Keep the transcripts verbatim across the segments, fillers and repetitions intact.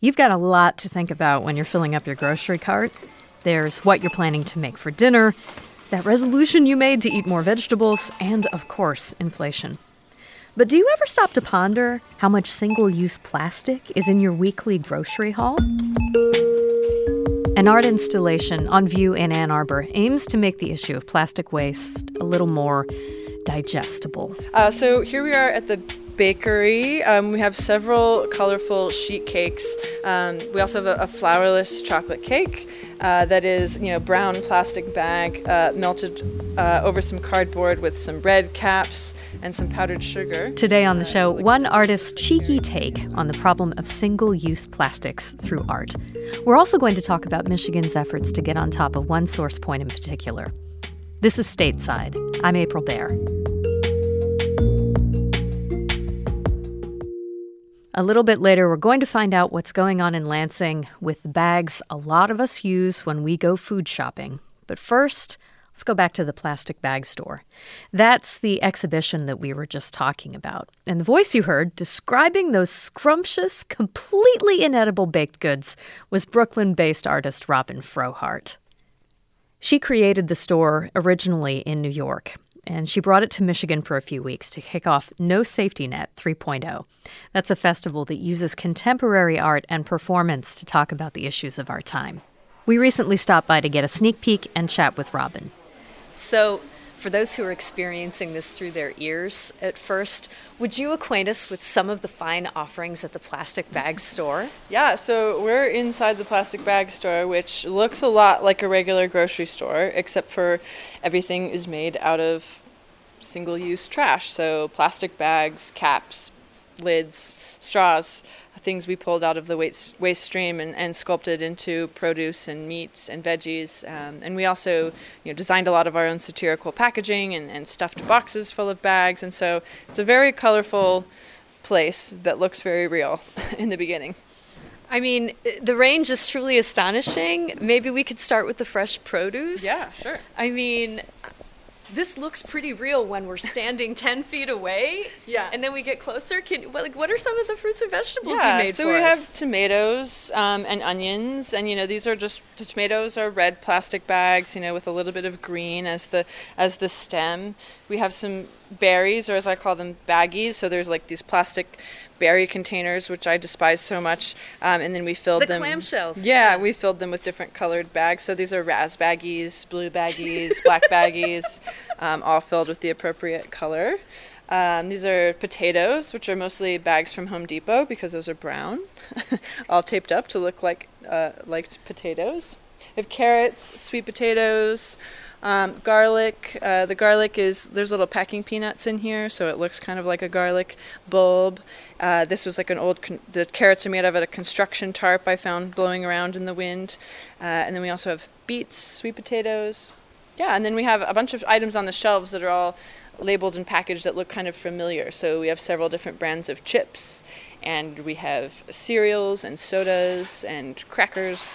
You've got a lot to think about when you're filling up your grocery cart. There's what you're planning to make for dinner, that resolution you made to eat more vegetables, and, of course, inflation. But do you ever stop to ponder how much single-use plastic is in your weekly grocery haul? An art installation on view in Ann Arbor aims to make the issue of plastic waste a little more digestible. Uh, so here we are at the bakery. Um, we have several colorful sheet cakes. Um, we also have a, a flourless chocolate cake uh, that is, you know, brown plastic bag uh, melted uh, over some cardboard with some bread caps and some powdered sugar. Today on the show, one artist's cheeky take on the problem of single-use plastics through art. We're also going to talk about Michigan's efforts to get on top of one source point in particular. This is Stateside. I'm April Baer. A little bit later, we're going to find out what's going on in Lansing with the bags a lot of us use when we go food shopping. But first, let's go back to the plastic bag store. That's the exhibition that we were just talking about. And the voice you heard describing those scrumptious, completely inedible baked goods was Brooklyn-based artist Robin Frohart. She created the store originally in New York, and she brought it to Michigan for a few weeks to kick off No Safety Net three point oh. That's a festival that uses contemporary art and performance to talk about the issues of our time. We recently stopped by to get a sneak peek and chat with Robin. So, for those who are experiencing this through their ears at first, would you acquaint us with some of the fine offerings at the plastic bag store? Yeah, so we're inside the plastic bag store, which looks a lot like a regular grocery store, except for everything is made out of single-use trash. So plastic bags, caps, lids, straws, things we pulled out of the waste, waste stream and, and sculpted into produce and meats and veggies. Um, and we also you know, designed a lot of our own satirical packaging and, and stuffed boxes full of bags. And so it's a very colorful place that looks very real in the beginning. I mean, the range is truly astonishing. Maybe we could start with the fresh produce. Yeah, sure. I mean, this looks pretty real when we're standing ten feet away. Yeah. And then we get closer. Can like, what are some of the fruits and vegetables yeah, you made so for we us? have tomatoes um, and onions, and you know these are just the tomatoes are red plastic bags, you know, with a little bit of green as the as the stem. We have some berries, or as I call them, baggies. So there's like these plastic berry containers, which I despise so much, um, and then we filled the them. The clamshells. Yeah, we filled them with different colored bags. So these are ras baggies, blue baggies, black baggies, um, all filled with the appropriate color. Um, these are potatoes, which are mostly bags from Home Depot because those are brown, all taped up to look like uh, like potatoes. We have carrots, sweet potatoes, um, garlic. Uh, the garlic is, there's little packing peanuts in here, so it looks kind of like a garlic bulb. Uh, this was like an old, con- the carrots are made out of a construction tarp I found blowing around in the wind. Uh, and then we also have beets, sweet potatoes. Yeah, and then we have a bunch of items on the shelves that are all labeled and packaged that look kind of familiar. So we have several different brands of chips, and we have cereals and sodas and crackers.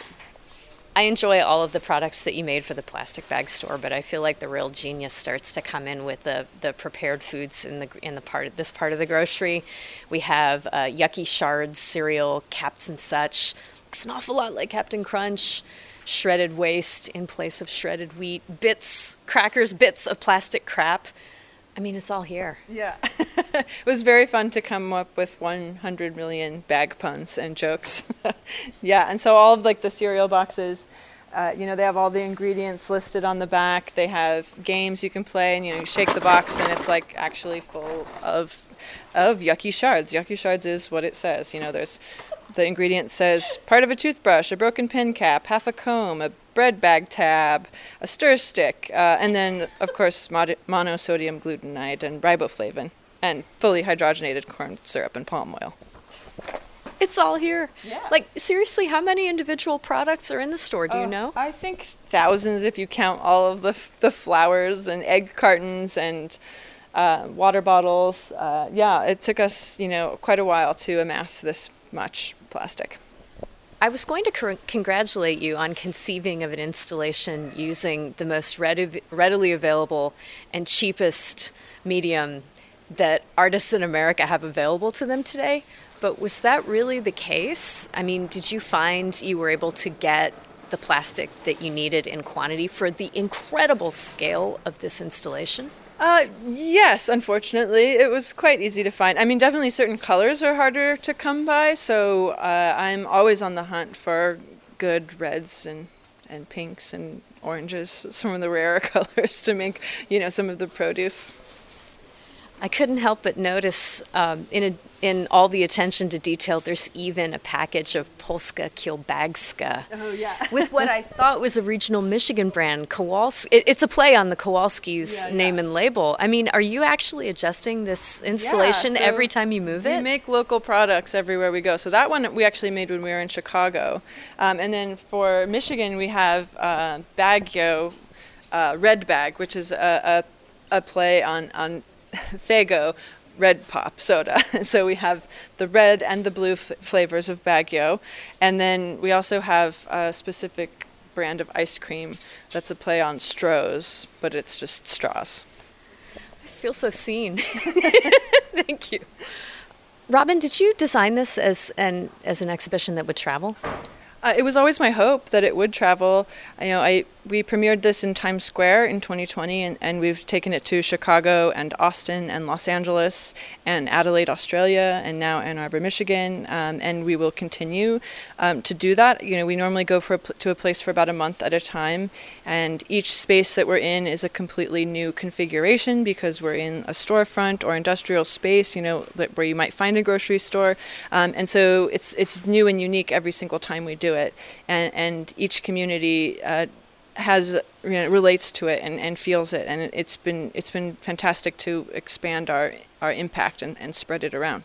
I enjoy all of the products that you made for the plastic bag store, but I feel like the real genius starts to come in with the, the prepared foods in the in the part of this part of the grocery. We have uh, Yucky Shards cereal, Caps and Such. Looks an awful lot like Captain Crunch. Shredded waste in place of shredded wheat. Bits, crackers, bits of plastic crap. I mean, it's all here. Yeah. It was very fun to come up with one hundred million bag puns and jokes. Yeah, and so all of like the cereal boxes, uh, you know, they have all the ingredients listed on the back. They have games you can play, and you know, you shake the box, and it's like actually full of of Yucky Shards. Yucky Shards is what it says. You know, there's the ingredient says part of a toothbrush, a broken pen cap, half a comb, a bread bag tab, a stir stick, uh, and then, of course, mod- monosodium glutamide and riboflavin, and fully hydrogenated corn syrup and palm oil. It's all here. Yeah. Like, seriously, how many individual products are in the store? Do uh, you know? I think thousands if you count all of the f- the flowers and egg cartons and uh, water bottles. Uh, yeah, it took us, you know, quite a while to amass this much plastic. I was going to cr- congratulate you on conceiving of an installation using the most readi- readily available and cheapest medium that artists in America have available to them today. but was that really the case? I mean, did you find you were able to get the plastic that you needed in quantity for the incredible scale of this installation? Uh, yes, unfortunately. It was quite easy to find. I mean, definitely certain colors are harder to come by, so uh, I'm always on the hunt for good reds and, and pinks and oranges, some of the rarer colors to make, you know, some of the produce. I couldn't help but notice um, in a, in all the attention to detail, there's even a package of Polska Kielbagska. Oh, yeah. With what I thought was a regional Michigan brand, Kowalski. It, it's a play on the Kowalski's yeah, name yeah. and label. I mean, are you actually adjusting this installation yeah, so every time you move it? We make local products everywhere we go. So that one we actually made when we were in Chicago. Um, and then for Michigan, we have uh, Baggio, uh, Red Bag, which is a, a, a play on... on Faygo red pop soda. So we have the red and the blue f- flavors of Baggio. And then we also have a specific brand of ice cream that's a play on Stroh's, but it's just straws. I feel so seen. Thank you. Robin, did you design this as an as an exhibition that would travel? Uh, it was always my hope that it would travel. You know, I we premiered this in Times Square in twenty twenty, and, and we've taken it to Chicago and Austin and Los Angeles and Adelaide, Australia, and now Ann Arbor, Michigan, um, and we will continue um, to do that. You know, we normally go for a pl- to a place for about a month at a time, and each space that we're in is a completely new configuration because we're in a storefront or industrial space, you know, where you might find a grocery store, um, and so it's it's new and unique every single time we do it, and and each community uh, has, you know, relates to it and, and feels it, and it's been it's been fantastic to expand our our impact and, and spread it around.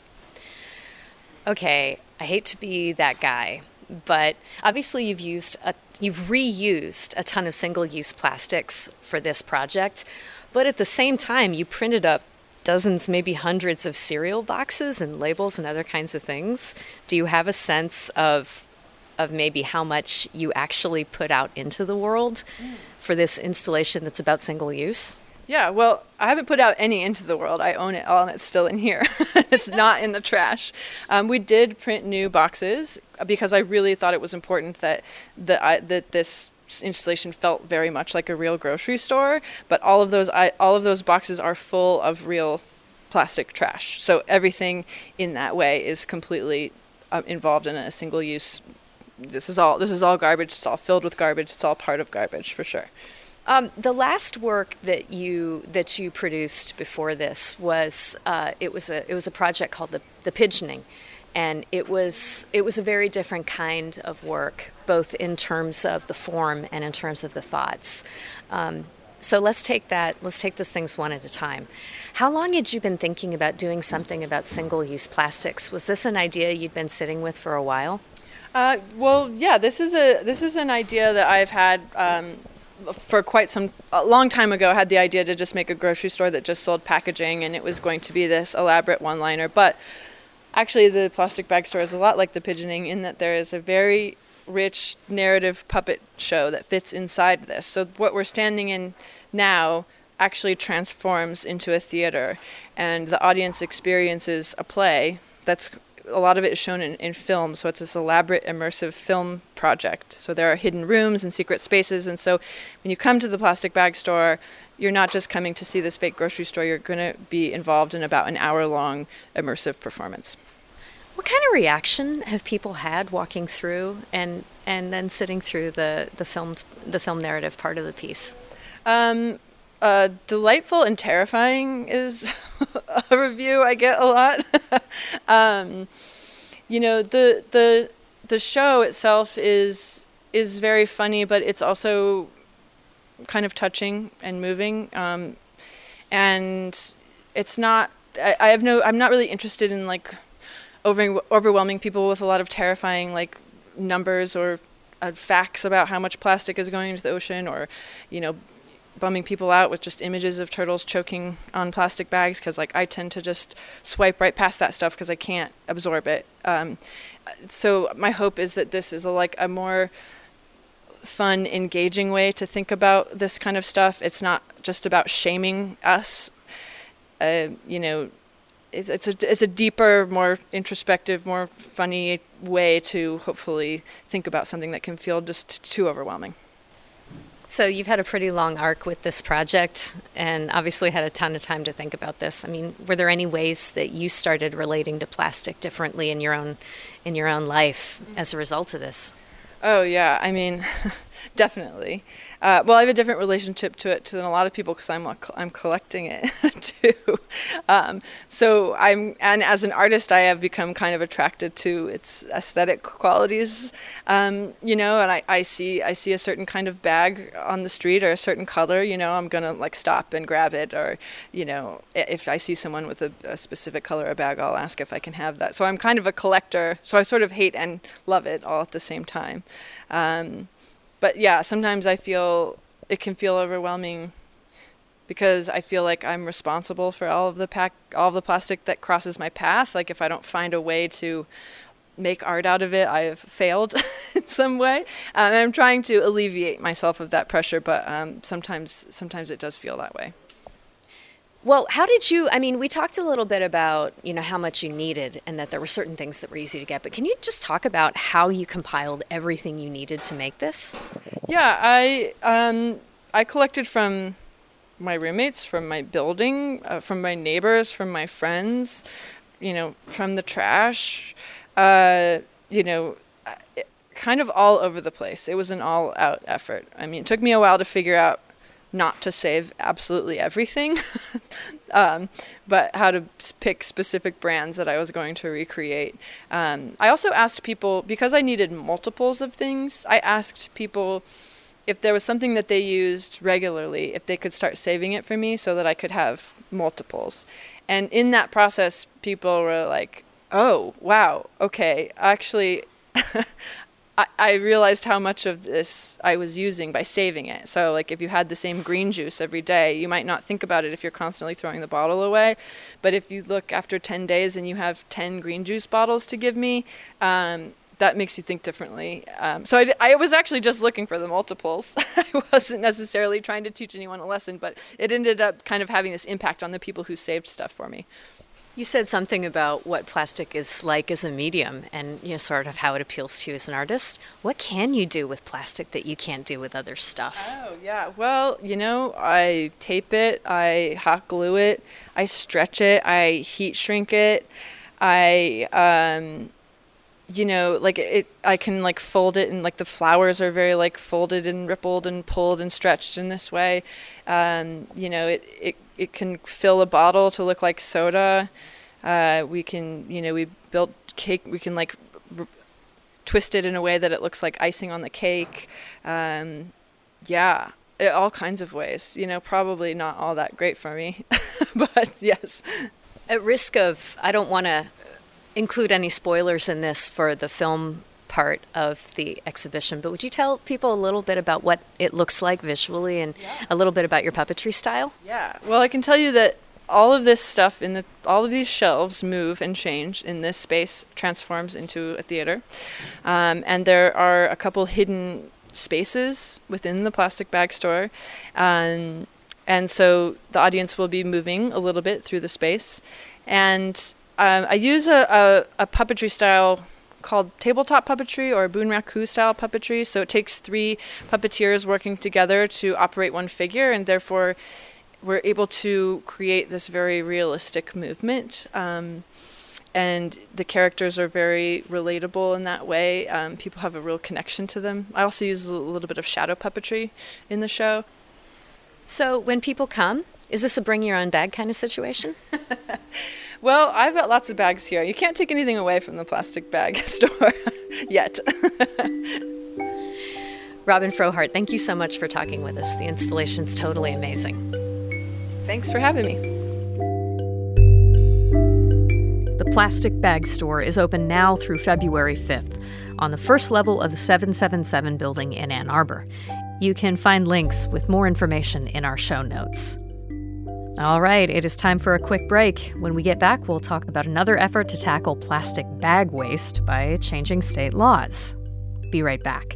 Okay, I hate to be that guy, but obviously you've used a you've reused a ton of single-use plastics for this project, but at the same time you printed up dozens, maybe hundreds of cereal boxes and labels and other kinds of things. Do you have a sense of of maybe how much you actually put out into the world for this installation that's about single use? Yeah, well, I haven't put out any into the world. I own it all, and it's still in here. It's not in the trash. Um, we did print new boxes because I really thought it was important that the, I, that this installation felt very much like a real grocery store. But all of those I, all of those boxes are full of real plastic trash. So everything in that way is completely uh, involved in a single-use. This is all. This is all garbage. It's all filled with garbage. It's all part of garbage, for sure. Um, the last work that you that you produced before this was uh, it was a it was a project called the the Pigeoning, and it was it was a very different kind of work, both in terms of the form and in terms of the thoughts. Um, so let's take that. Let's take those things one at a time. How long had you been thinking about doing something about single-use plastics? Was this an idea you'd been sitting with for a while? Uh, well, yeah, this is a this is an idea that I've had um, for quite some a long time ago. I had the idea to just make a grocery store that just sold packaging, and it was going to be this elaborate one-liner. But actually, the Plastic Bag Store is a lot like the Pigeoning in that there is a very rich narrative puppet show that fits inside this. So what we're standing in now actually transforms into a theater, and the audience experiences a play that's. A lot of it is shown in, in film, so it's this elaborate, immersive film project. So there are hidden rooms and secret spaces, and so when you come to the Plastic Bag Store, you're not just coming to see this fake grocery store, you're going to be involved in about an hour-long immersive performance. What kind of reaction have people had walking through and and then sitting through the, the, film, the film narrative part of the piece? Um, uh, delightful and terrifying is a review I get a lot. um, you know, the the the show itself is is very funny, but it's also kind of touching and moving. Um, and it's not. I, I have no. I'm not really interested in like over, overwhelming people with a lot of terrifying like numbers or uh, facts about how much plastic is going into the ocean, or you know. bumming people out with just images of turtles choking on plastic bags, because like I tend to just swipe right past that stuff because I can't absorb it. Um, so my hope is that this is a, like a more fun, engaging way to think about this kind of stuff. It's not just about shaming us. Uh, you know, it's, it's a it's a deeper, more introspective, more funny way to hopefully think about something that can feel just too overwhelming. So you've had a pretty long arc with this project and obviously had a ton of time to think about this. I mean, were there any ways that you started relating to plastic differently in your own in your own life as a result of this? Oh, yeah. I mean, definitely. Uh, well, I have a different relationship to it than a lot of people because I'm I'm collecting it too. Um, so I'm and as an artist, I have become kind of attracted to its aesthetic qualities. Um, you know, and I, I see I see a certain kind of bag on the street or a certain color. You know, I'm gonna like stop and grab it, or you know, if I see someone with a, a specific color of bag, I'll ask if I can have that. So I'm kind of a collector. So I sort of hate and love it all at the same time. Um, But yeah, sometimes I feel it can feel overwhelming because I feel like I'm responsible for all of the pack, all of the plastic that crosses my path. Like if I don't find a way to make art out of it, I've failed in some way. Um, and I'm trying to alleviate myself of that pressure, but um, sometimes, sometimes it does feel that way. Well, how did you, I mean, we talked a little bit about, you know, how much you needed and that there were certain things that were easy to get, but can you just talk about how you compiled everything you needed to make this? Yeah, I um, I collected from my roommates, from my building, uh, from my neighbors, from my friends, you know, from the trash, uh, you know, kind of all over the place. It was an all-out effort. I mean, it took me a while to figure out not to save absolutely everything, um, but how to pick specific brands that I was going to recreate. Um, I also asked people, because I needed multiples of things, I asked people if there was something that they used regularly, if they could start saving it for me so that I could have multiples. And in that process, people were like, oh, wow, okay, actually, I, I realized how much of this I was using by saving it. So like if you had the same green juice every day, you might not think about it if you're constantly throwing the bottle away. But if you look after ten days and you have ten green juice bottles to give me, um, that makes you think differently. Um, so I, I was actually just looking for the multiples. I wasn't necessarily trying to teach anyone a lesson, but it ended up kind of having this impact on the people who saved stuff for me. You said something about what plastic is like as a medium and, you know, sort of how it appeals to you as an artist. What can you do with plastic that you can't do with other stuff? Oh, yeah. Well, you know, I tape it, I hot glue it, I stretch it, I heat shrink it, I, um, you know, like it, I can like fold it and like the flowers are very like folded and rippled and pulled and stretched in this way. Um, you know, it, it, it can fill a bottle to look like soda. Uh, we can, you know, we built cake, we can like r- twist it in a way that it looks like icing on the cake. Um, yeah, it, all kinds of ways, you know, probably not all that great for me, but yes. At risk of, I don't want to include any spoilers in this for the film part of the exhibition, but would you tell people a little bit about what it looks like visually and yeah. a little bit about your puppetry style? Yeah, well, I can tell you that all of this stuff in the all of these shelves move and change in this space, transforms into a theater, um, and there are a couple hidden spaces within the plastic bag store, um, and so the audience will be moving a little bit through the space, and um, I use a, a, a puppetry style called tabletop puppetry or bunraku style puppetry. So it takes three puppeteers working together to operate one figure, and therefore we're able to create this very realistic movement. Um, and the characters are very relatable in that way. Um, people have a real connection to them. I also use a little bit of shadow puppetry in the show. So when people come, is this a bring your own bag kind of situation? Well, I've got lots of bags here. You can't take anything away from the plastic bag store yet. Robin Frohart, thank you so much for talking with us. The installation's totally amazing. Thanks for having me. The Plastic Bag Store is open now through February fifth on the first level of the seven seventy-seven building in Ann Arbor. You can find links with more information in our show notes. All right, it is time for a quick break. When we get back, we'll talk about another effort to tackle plastic bag waste by changing state laws. Be right back.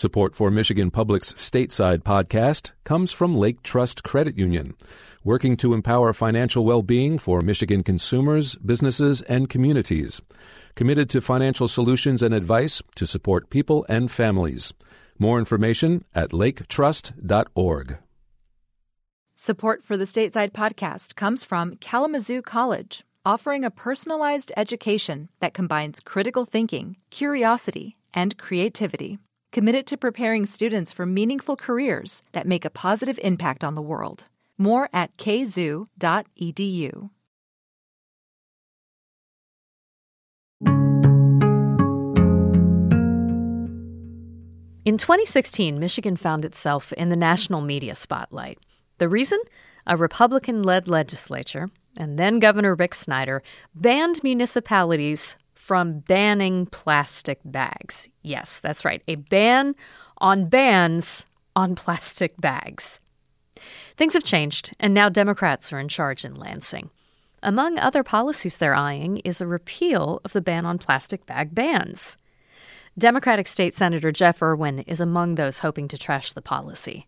Support for Michigan Public's Stateside podcast comes from Lake Trust Credit Union, working to empower financial well-being for Michigan consumers, businesses, and communities. Committed to financial solutions and advice to support people and families. More information at lake trust dot org. Support for the Stateside podcast comes from Kalamazoo College, offering a personalized education that combines critical thinking, curiosity, and creativity. Committed to preparing students for meaningful careers that make a positive impact on the world. More at k zoo dot e d u. In twenty sixteen, Michigan found itself in the national media spotlight. The reason? A Republican-led legislature, and then Governor Rick Snyder, banned municipalities from banning plastic bags. Yes, that's right, a ban on bans on plastic bags. Things have changed, and now Democrats are in charge in Lansing. Among other policies they're eyeing is a repeal of the ban on plastic bag bans. Democratic State Senator Jeff Irwin is among those hoping to trash the policy.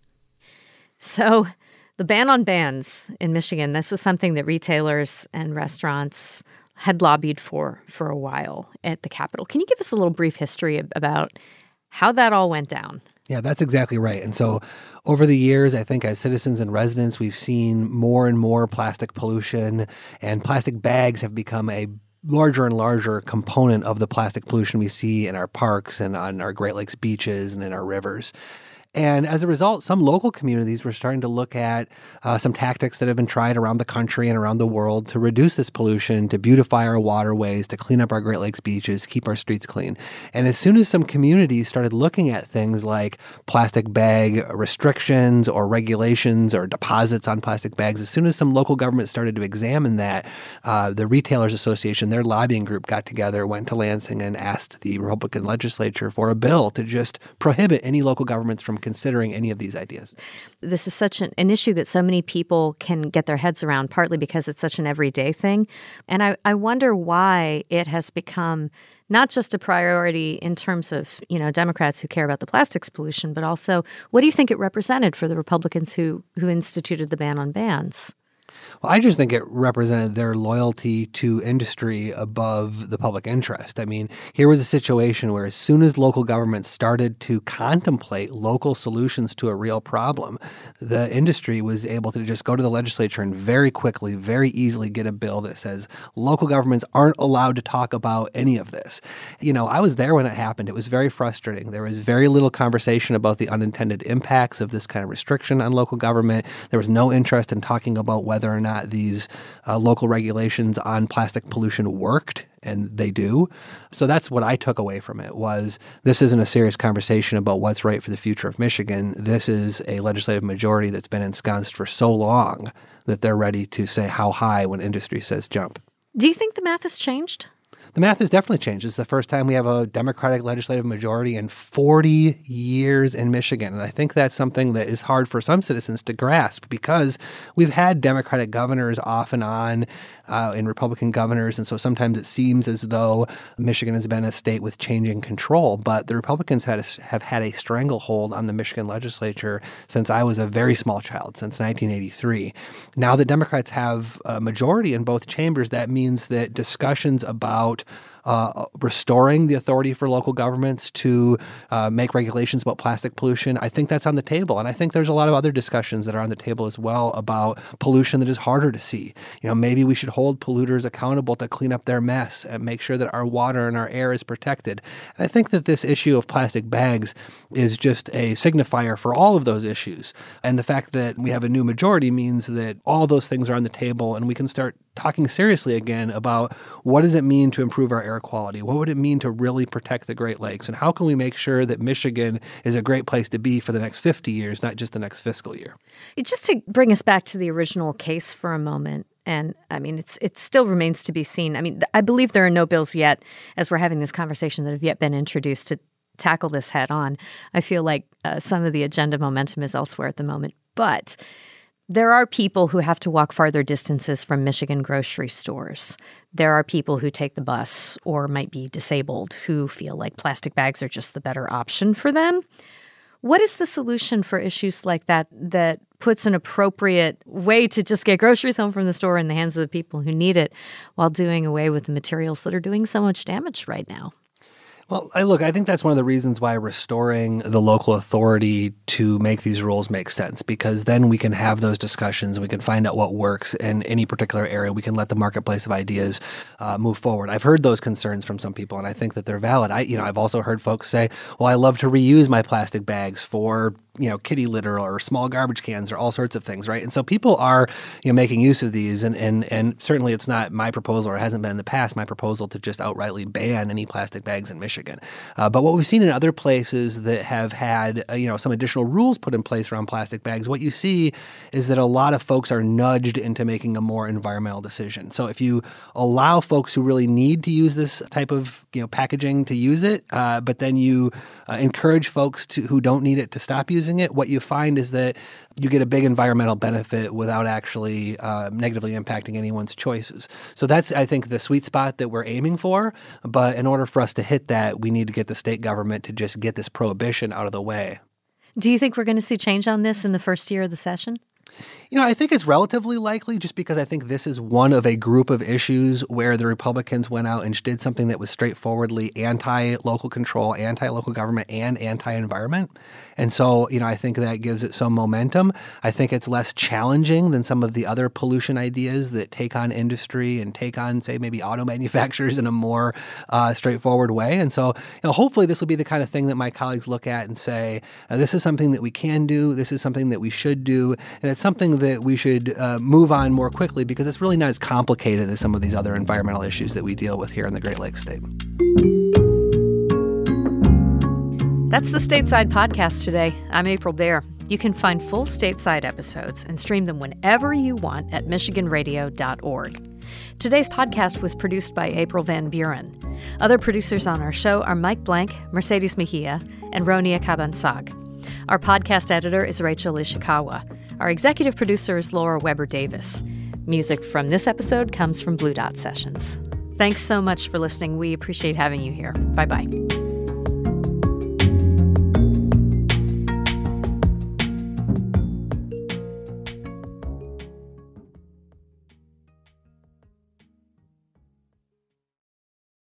So, the ban on bans in Michigan, this was something that retailers and restaurants had lobbied for for a while at the Capitol. Can you give us a little brief history about how that all went down? Yeah, that's exactly right. And so over the years, I think as citizens and residents, we've seen more and more plastic pollution, and plastic bags have become a larger and larger component of the plastic pollution we see in our parks and on our Great Lakes beaches and in our rivers. And as a result, some local communities were starting to look at uh, some tactics that have been tried around the country and around the world to reduce this pollution, to beautify our waterways, to clean up our Great Lakes beaches, keep our streets clean. And as soon as some communities started looking at things like plastic bag restrictions or regulations or deposits on plastic bags, as soon as some local government started to examine that, uh, the Retailers Association, their lobbying group, got together, went to Lansing, and asked the Republican legislature for a bill to just prohibit any local governments from considering any of these ideas. This is such an, an issue that so many people can get their heads around, partly because it's such an everyday thing. And I, I wonder why it has become not just a priority in terms of, you know, Democrats who care about the plastics pollution, but also what do you think it represented for the Republicans who who instituted the ban on bans? Well, I just think it represented their loyalty to industry above the public interest. I mean, here was a situation where as soon as local governments started to contemplate local solutions to a real problem, the industry was able to just go to the legislature and very quickly, very easily get a bill that says local governments aren't allowed to talk about any of this. You know, I was there when it happened. It was very frustrating. There was very little conversation about the unintended impacts of this kind of restriction on local government. There was no interest in talking about whether or not these uh, local regulations on plastic pollution worked, and they do. So that's what I took away from it, was this isn't a serious conversation about what's right for the future of Michigan. This is a legislative majority that's been ensconced for so long that they're ready to say how high when industry says jump. Do you think the math has changed? The math has definitely changed. It's the first time we have a Democratic legislative majority in forty years in Michigan. And I think that's something that is hard for some citizens to grasp because we've had Democratic governors off and on uh, and Republican governors. And so sometimes it seems as though Michigan has been a state with changing control. But the Republicans had a, have had a stranglehold on the Michigan legislature since I was a very small child, since nineteen eighty-three. Now that Democrats have a majority in both chambers, that means that discussions about Uh, restoring the authority for local governments to uh, make regulations about plastic pollution, I think that's on the table. And I think there's a lot of other discussions that are on the table as well about pollution that is harder to see. You know, maybe we should hold polluters accountable to clean up their mess and make sure that our water and our air is protected. And I think that this issue of plastic bags is just a signifier for all of those issues. And the fact that we have a new majority means that all those things are on the table and we can start talking seriously again about what does it mean to improve our air quality? What would it mean to really protect the Great Lakes? And how can we make sure that Michigan is a great place to be for the next fifty years, not just the next fiscal year? Just to bring us back to the original case for a moment, and I mean, it's it still remains to be seen. I mean, I believe there are no bills yet, as we're having this conversation, that have yet been introduced to tackle this head on. I feel like uh, some of the agenda momentum is elsewhere at the moment. But there are people who have to walk farther distances from Michigan grocery stores. There are people who take the bus or might be disabled who feel like plastic bags are just the better option for them. What is the solution for issues like that that puts an appropriate way to just get groceries home from the store in the hands of the people who need it while doing away with the materials that are doing so much damage right now? Well, I look, I think that's one of the reasons why restoring the local authority to make these rules makes sense, because then we can have those discussions and we can find out what works in any particular area. We can let the marketplace of ideas uh, move forward. I've heard those concerns from some people, and I think that they're valid. I, you know, I've also heard folks say, well, I love to reuse my plastic bags for, you know, kitty litter or small garbage cans or all sorts of things, right? And so people are, you know, making use of these, and and and certainly it's not my proposal, or it hasn't been in the past, my proposal to just outrightly ban any plastic bags in Michigan. Uh, but what we've seen in other places that have had, uh, you know, some additional rules put in place around plastic bags, what you see is that a lot of folks are nudged into making a more environmental decision. So if you allow folks who really need to use this type of, you know, packaging to use it, uh, but then you uh, encourage folks to who don't need it to stop using it, what you find is that you get a big environmental benefit without actually uh, negatively impacting anyone's choices. So that's, I think, the sweet spot that we're aiming for. But in order for us to hit that, we need to get the state government to just get this prohibition out of the way. Do you think we're going to see change on this in the first year of the session? You know, I think it's relatively likely, just because I think this is one of a group of issues where the Republicans went out and did something that was straightforwardly anti-local control, anti-local government, and anti-environment. And so, you know, I think that gives it some momentum. I think it's less challenging than some of the other pollution ideas that take on industry and take on, say, maybe auto manufacturers in a more uh, straightforward way. And so, you know, hopefully this will be the kind of thing that my colleagues look at and say, uh, this is something that we can do, this is something that we should do, and it's something that we should uh, move on more quickly, because it's really not as complicated as some of these other environmental issues that we deal with here in the Great Lakes State. That's the Stateside Podcast today. I'm April Baer. You can find full Stateside episodes and stream them whenever you want at michigan radio dot org. Today's podcast was produced by April Van Buren. Other producers on our show are Mike Blank, Mercedes Mejia, and Ronia Cabansag. Our podcast editor is Rachel Ishikawa. Our executive producer is Laura Weber Davis. Music from this episode comes from Blue Dot Sessions. Thanks so much for listening. We appreciate having you here. Bye-bye.